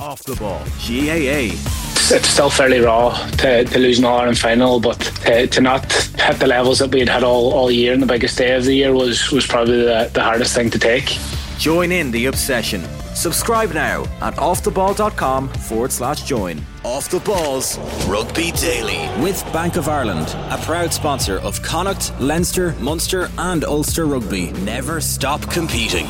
Off the Ball, GAA. It's still fairly raw to lose an All-Ireland final, but to not hit the levels that we had all year in the biggest day of the year was probably the hardest thing to take. Join in the obsession. Subscribe now at offtheball.com/join. Off the Ball's Rugby Daily. With Bank of Ireland, a proud sponsor of Connacht, Leinster, Munster and Ulster Rugby. Never stop competing.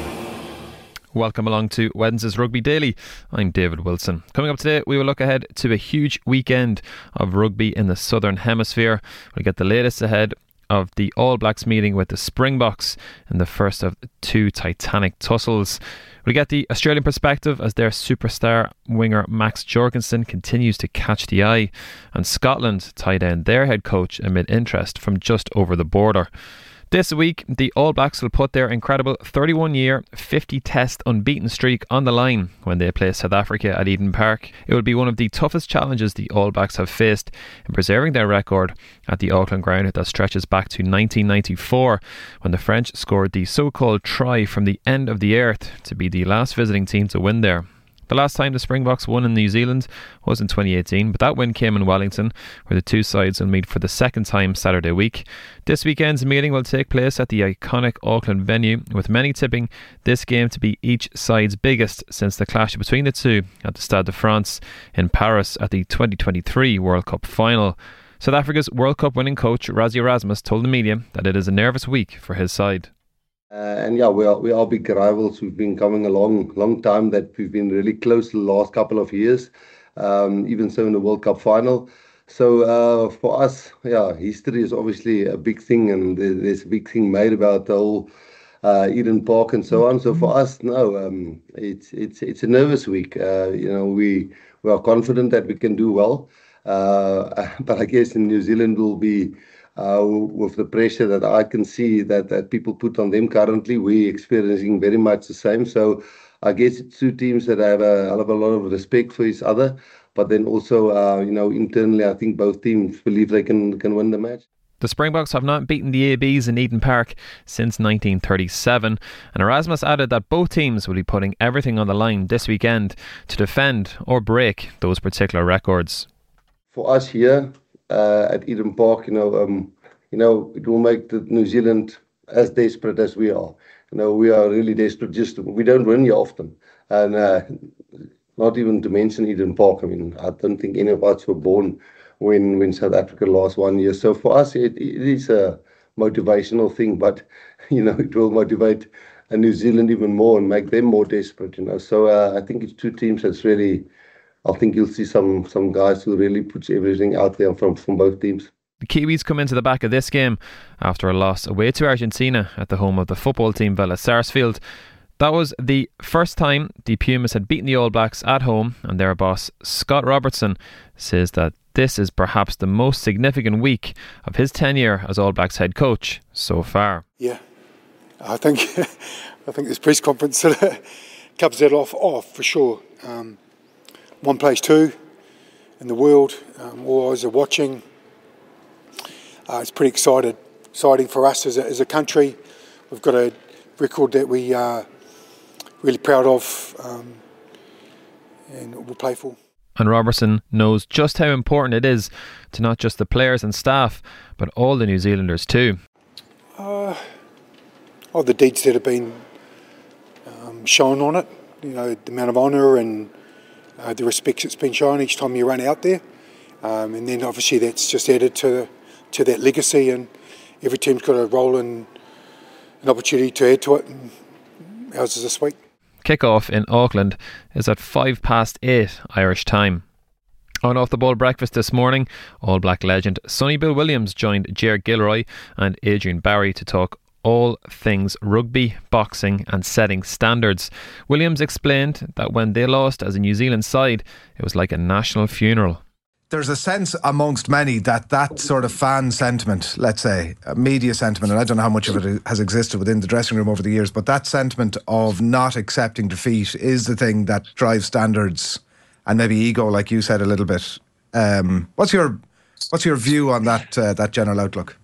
Welcome along to Wednesday's Rugby Daily. I'm David Wilson. Coming up today, we will look ahead to a huge weekend of rugby in the Southern Hemisphere. We'll get the latest ahead of the All Blacks meeting with the Springboks in the first of two titanic tussles. We get the Australian perspective as their superstar winger Max Jorgensen continues to catch the eye, and Scotland tie down their head coach amid interest from just over the border. This week, the All Blacks will put their incredible 31-year, 50-test unbeaten streak on the line when they play South Africa at Eden Park. It will be one of the toughest challenges the All Blacks have faced in preserving their record at the Auckland ground that stretches back to 1994, when the French scored the so-called try from the end of the earth to be the last visiting team to win there. The last time the Springboks won in New Zealand was in 2018, but that win came in Wellington, where the two sides will meet for the second time Saturday week. This weekend's meeting will take place at the iconic Auckland venue, with many tipping this game to be each side's biggest since the clash between the two at the Stade de France in Paris at the 2023 World Cup final. South Africa's World Cup winning coach Rassie Erasmus told the media that it is a nervous week for his side. We are big rivals. We've been coming a long time, that we've been really close the last couple of years, even so in the World Cup final. So for us, history is obviously a big thing, and there's a big thing made about the whole Eden Park and so on. So for us, it's a nervous week. We are confident that we can do well, but I guess in New Zealand will be. With the pressure that I can see that people put on them currently, we're experiencing very much the same. So I guess it's two teams that have a hell of a lot of respect for each other, but then also, internally, I think both teams believe they can win the match. The Springboks have not beaten the ABs in Eden Park since 1937, and Erasmus added that both teams will be putting everything on the line this weekend to defend or break those particular records. For us here, at Eden Park, it will make the New Zealand as desperate as we are. We are really desperate. We don't win here often, and not even to mention Eden Park. I mean, I don't think any of us were born when South Africa lost 1 year. So for us, it is a motivational thing, but it will motivate New Zealand even more and make them more desperate. So I think it's two teams that's really. I think you'll see some guys who really puts everything out there from both teams. The Kiwis come into the back of this game after a loss away to Argentina at the home of the football team Villa Sarsfield. That was the first time the Pumas had beaten the All Blacks at home, and their boss Scott Robertson says that this is perhaps the most significant week of his tenure as All Blacks head coach so far. Yeah, I think this press conference sort of covers that off for sure. One place two in the world, all eyes are watching. It's pretty exciting for us as a country. We've got a record that we are really proud of and we'll play for. And Robertson knows just how important it is to not just the players and staff, but all the New Zealanders too. The deeds that have been shown on it, the amount of honour and the respect that's been shown each time you run out there, and then obviously that's just added to that legacy, and every team's got a role and an opportunity to add to it, and ours is this week. Kick-off in Auckland is at 8:05 Irish time. On Off the Ball breakfast this morning, All Black legend Sonny Bill Williams joined Ger Gilroy and Adrian Barry to talk all things rugby, boxing and setting standards. Williams explained that when they lost as a New Zealand side, it was like a national funeral. There's a sense amongst many that sort of fan sentiment, let's say, media sentiment, and I don't know how much of it has existed within the dressing room over the years, but that sentiment of not accepting defeat is the thing that drives standards and maybe ego, like you said a little bit. What's your view on that general outlook?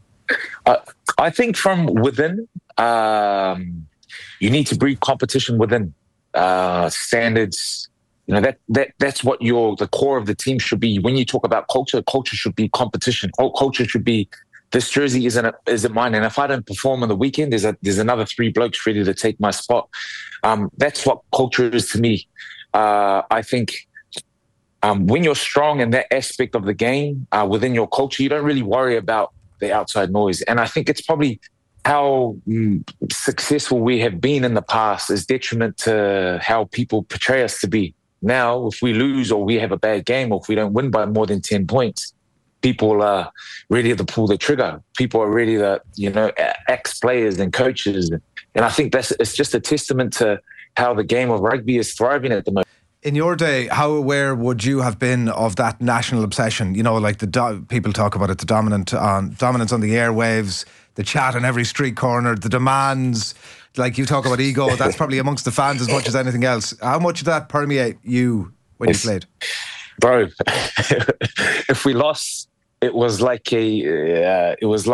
I think from within, you need to breed competition within. Standards that's what the core of the team should be. When you talk about culture should be competition. Culture should be, this jersey isn't mine, and if I don't perform on the weekend, there's another 3 blokes ready to take my spot. That's what culture is to me. I think when you're strong in that aspect of the game within your culture, you don't really worry about the outside noise. And I think it's probably how successful we have been in the past is detriment to how people portray us to be. Now, if we lose or we have a bad game or if we don't win by more than 10 points, people are ready to pull the trigger. People are ready to, axe players and coaches. And I think it's just a testament to how the game of rugby is thriving at the moment. In your day, how aware would you have been of that national obsession? Like people talk about it, the dominance on the airwaves, the chat on every street corner, the demands, like you talk about ego, that's probably amongst the fans as much as anything else. How much did that permeate you when you played? Bro, if we lost, it was like a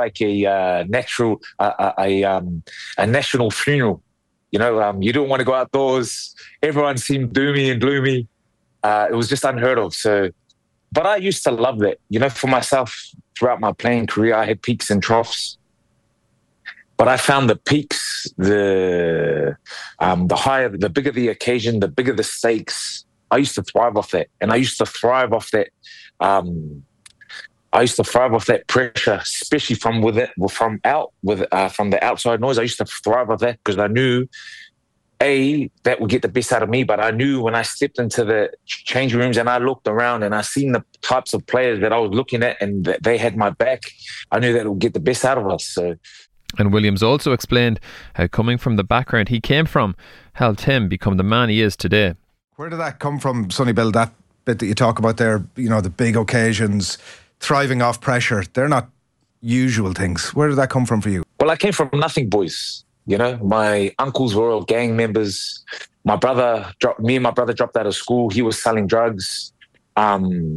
national funeral. You don't want to go outdoors. Everyone seemed doomy and gloomy. It was just unheard of. So, but I used to love that. For myself, throughout my playing career, I had peaks and troughs. But I found the peaks, the higher, the bigger the occasion, the bigger the stakes. I used to thrive off that, and I used to thrive off that. I used to thrive off that pressure, especially from the outside noise. I used to thrive off that because I knew, that would get the best out of me. But I knew when I stepped into the changing rooms and I looked around and I seen the types of players that I was looking at and that they had my back, I knew that it would get the best out of us. So. And Williams also explained how coming from the background he came from helped him become the man he is today. Where did that come from, Sonny Bill, that bit that you talk about there, the big occasions, thriving off pressure? They're not usual things. Where did that come from for you? Well, I came from nothing, boys. My uncles were all gang members. Me and my brother dropped out of school. He was selling drugs. So,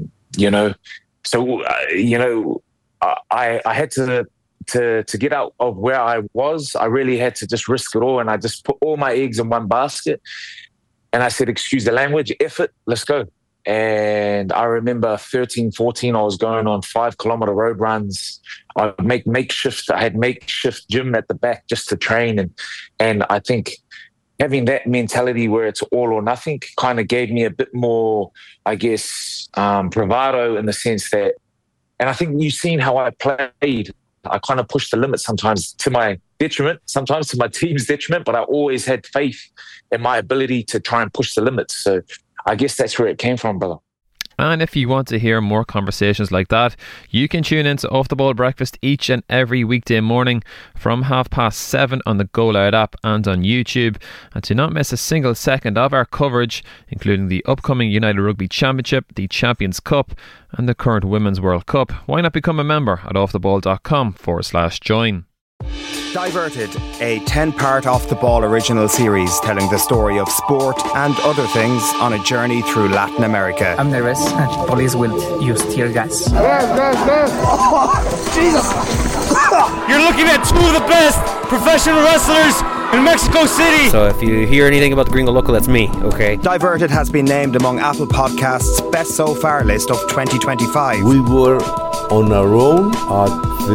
I had to get out of where I was. I really had to just risk it all. And I just put all my eggs in one basket. And I said, excuse the language, F it, let's go. And I remember 13, 14, I was going on 5-kilometer road runs. I had makeshift gym at the back just to train. And I think having that mentality where it's all or nothing kind of gave me a bit more, I guess, bravado in the sense that, and I think you've seen how I played. I kind of pushed the limit sometimes to my detriment, sometimes to my team's detriment, but I always had faith in my ability to try and push the limits. So I guess that's where it came from, brother. And if you want to hear more conversations like that, you can tune into Off the Ball Breakfast each and every weekday morning from 7:30 on the Go Loud app and on YouTube. And to not miss a single second of our coverage, including the upcoming United Rugby Championship, the Champions Cup and the current Women's World Cup, why not become a member at offtheball.com/join. Diverted, a 10-part Off the Ball original series telling the story of sport and other things on a journey through Latin America. I'm nervous and police will use tear gas. Oh, Jesus! You're looking at two of the best professional wrestlers in Mexico City. So if you hear anything about the Gringo Loco, that's me, okay? Diverted has been named among Apple Podcasts' Best So Far list of 2025. We were on our own at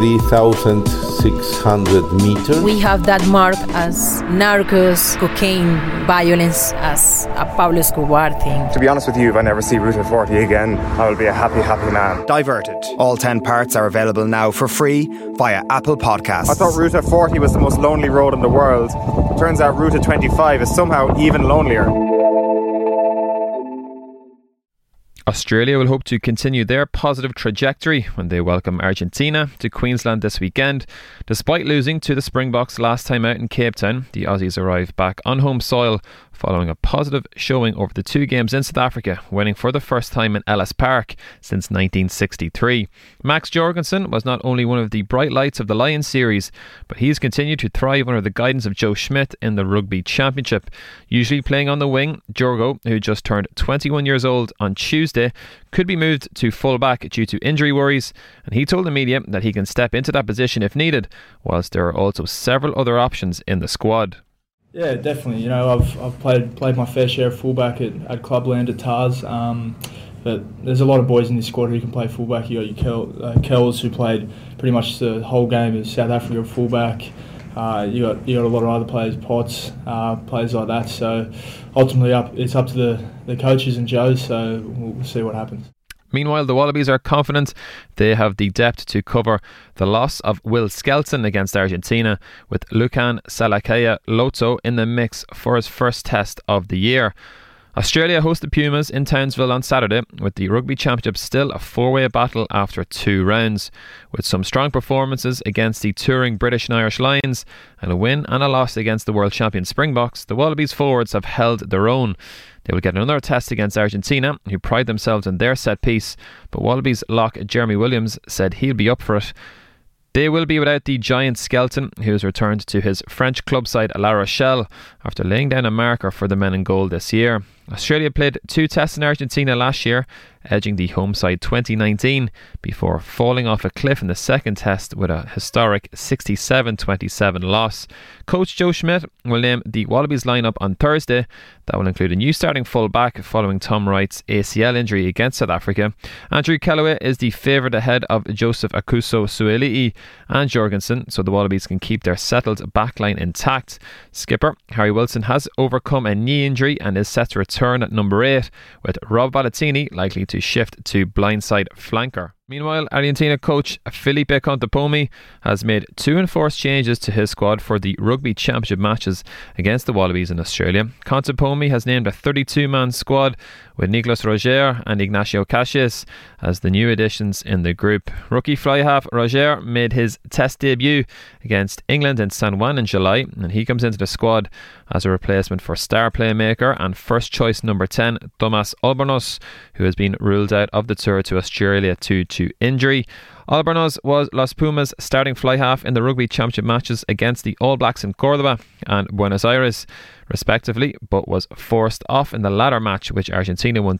3,600 meters. We have that mark as narcos, cocaine, violence as a Pablo Escobar thing. To be honest with you, if I never see Ruta 40 again, I will be a happy, happy man. Diverted. All 10 parts are available now for free via Apple Podcasts. I thought Ruta 40 was the most lonely road in the world. Turns out Ruta 25 is somehow even lonelier. Australia will hope to continue their positive trajectory when they welcome Argentina to Queensland this weekend. Despite losing to the Springboks last time out in Cape Town, the Aussies arrived back on home soil following a positive showing over the 2 games in South Africa, winning for the first time in Ellis Park since 1963. Max Jorgensen was not only one of the bright lights of the Lions series, but he's continued to thrive under the guidance of Joe Schmidt in the Rugby Championship. Usually playing on the wing, Jorgo, who just turned 21 years old on Tuesday, could be moved to full-back due to injury worries, and he told the media that he can step into that position if needed, whilst there are also several other options in the squad. Yeah, definitely. I've played my fair share of fullback at Clubland at Tars, but there's a lot of boys in this squad who can play fullback. You got your Kells, who played pretty much the whole game as South Africa fullback. You got a lot of other players, Potts, players like that. So ultimately, it's up to the coaches and Joe. So we'll see what happens. Meanwhile, the Wallabies are confident they have the depth to cover the loss of Will Skelton against Argentina, with Lucan Salakaya Loto in the mix for his first test of the year. Australia host the Pumas in Townsville on Saturday, with the Rugby Championship still a four-way battle after 2 rounds. With some strong performances against the touring British and Irish Lions and a win and a loss against the world champion Springboks, the Wallabies forwards have held their own. They will get another test against Argentina, who pride themselves on their set piece, but Wallabies lock Jeremy Williams said he'll be up for it. They will be without the giant Skelton, who has returned to his French club side La Rochelle after laying down a marker for the men in gold this year. Australia played 2 tests in Argentina last year, edging the home side 2019 before falling off a cliff in the second test with a historic 67-27 loss. Coach Joe Schmidt will name the Wallabies lineup on Thursday. That will include a new starting full-back following Tom Wright's ACL injury against South Africa. Andrew Kellaway is the favourite ahead of Joseph Akuso Sueli'i and Jorgensen, so the Wallabies can keep their settled backline intact. Skipper Harry Wilson has overcome a knee injury and is set to return at number 8, with Rob Balatini likely to shift to blindside flanker. Meanwhile, Argentina coach Felipe Contepomi has made 2 enforced changes to his squad for the Rugby Championship matches against the Wallabies in Australia. Contepomi has named a 32-man squad with Nicolas Roger and Ignacio Caches as the new additions in the group. Rookie fly-half Roger made his test debut against England in San Juan in July, and he comes into the squad as a replacement for star playmaker and first choice number 10 Tomas Albornoz, who has been ruled out of the tour to Australia due to injury. Albornoz was Las Pumas starting fly half in the Rugby Championship matches against the All Blacks in Cordoba and Buenos Aires respectively, but was forced off in the latter match, which Argentina won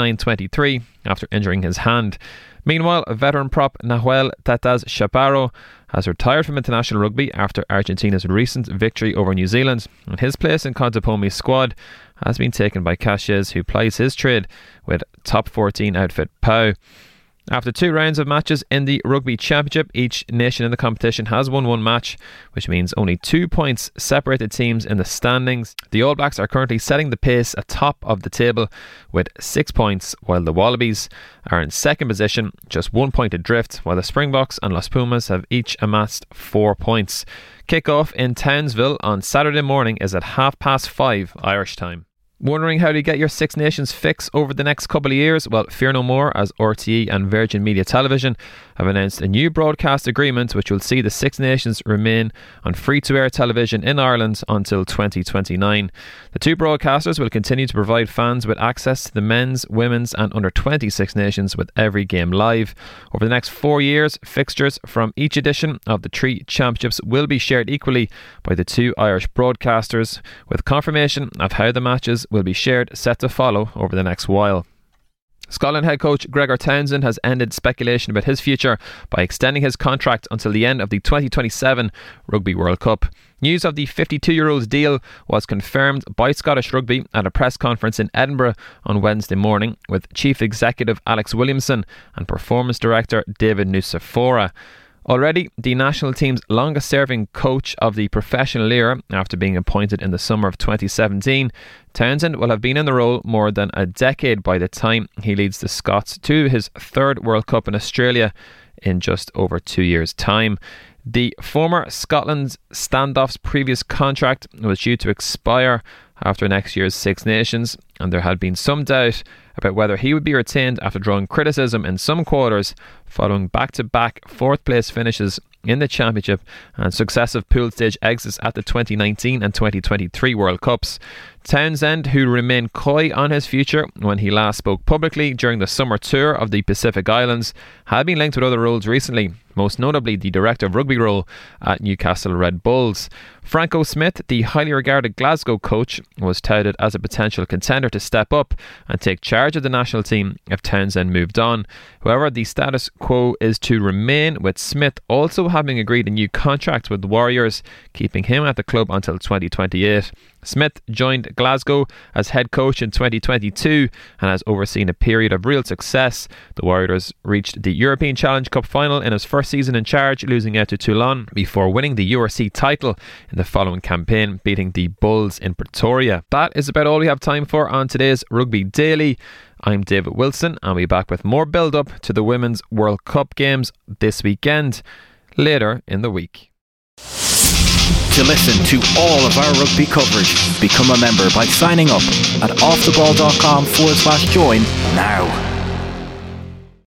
29-23 after injuring his hand. Meanwhile, veteran prop Nahuel Tataz Chaparro has retired from international rugby after Argentina's recent victory over New Zealand, and his place in Contepomi's squad has been taken by Caches, who plies his trade with top 14 outfit Pau. After 2 rounds of matches in the Rugby Championship, each nation in the competition has won 1 match, which means only 2 points separate the teams in the standings. The All Blacks are currently setting the pace atop of the table with 6 points, while the Wallabies are in second position, just 1 point adrift, while the Springboks and Las Pumas have each amassed 4 points. Kick-off in Townsville on Saturday morning is at 5:30 Irish time. Wondering how to get your Six Nations fix over the next couple of years? Well, fear no more, as RTE and Virgin Media Television have announced a new broadcast agreement which will see the Six Nations remain on free-to-air television in Ireland until 2029. The 2 broadcasters will continue to provide fans with access to the men's, women's and under-20 Six Nations with every game live. Over the next 4 years, fixtures from each edition of the 3 championships will be shared equally by the 2 Irish broadcasters, with confirmation of how the matches will be shared set to follow over the next while. Scotland head coach Gregor Townsend has ended speculation about his future by extending his contract until the end of the 2027 Rugby World Cup. News of the 52-year-old's deal was confirmed by Scottish Rugby at a press conference in Edinburgh on Wednesday morning, with Chief Executive Alex Williamson and Performance Director David Nucifora. Already, the national team's longest serving coach of the professional era, after being appointed in the summer of 2017, Townsend will have been in the role more than a decade by the time he leads the Scots to his 3rd World Cup in Australia in just over 2 years' time. The former Scotland standoff's previous contract was due to expire after next year's Six Nations, and there had been some doubt about whether he would be retained after drawing criticism in some quarters following back-to-back 4th place finishes in the Championship and successive pool stage exits at the 2019 and 2023 World Cups. Townsend, who remained coy on his future when he last spoke publicly during the summer tour of the Pacific Islands, had been linked with other roles recently, most notably the director of rugby role at Newcastle Red Bulls. Franco Smith, the highly regarded Glasgow coach, was touted as a potential contender to step up and take charge of the national team if Townsend moved on. However, the status quo is to remain, with Smith also having agreed a new contract with the Warriors, keeping him at the club until 2028. Smith joined Glasgow as head coach in 2022 and has overseen a period of real success. The Warriors reached the European Challenge Cup final in his first season in charge, losing out to Toulon before winning the URC title in the following campaign, beating the Bulls in Pretoria. That is about all we have time for on today's Rugby Daily. I'm David Wilson, and we'll be back with more build-up to the Women's World Cup games this weekend later in the week. To listen to all of our rugby coverage, become a member by signing up at offtheball.com/join now.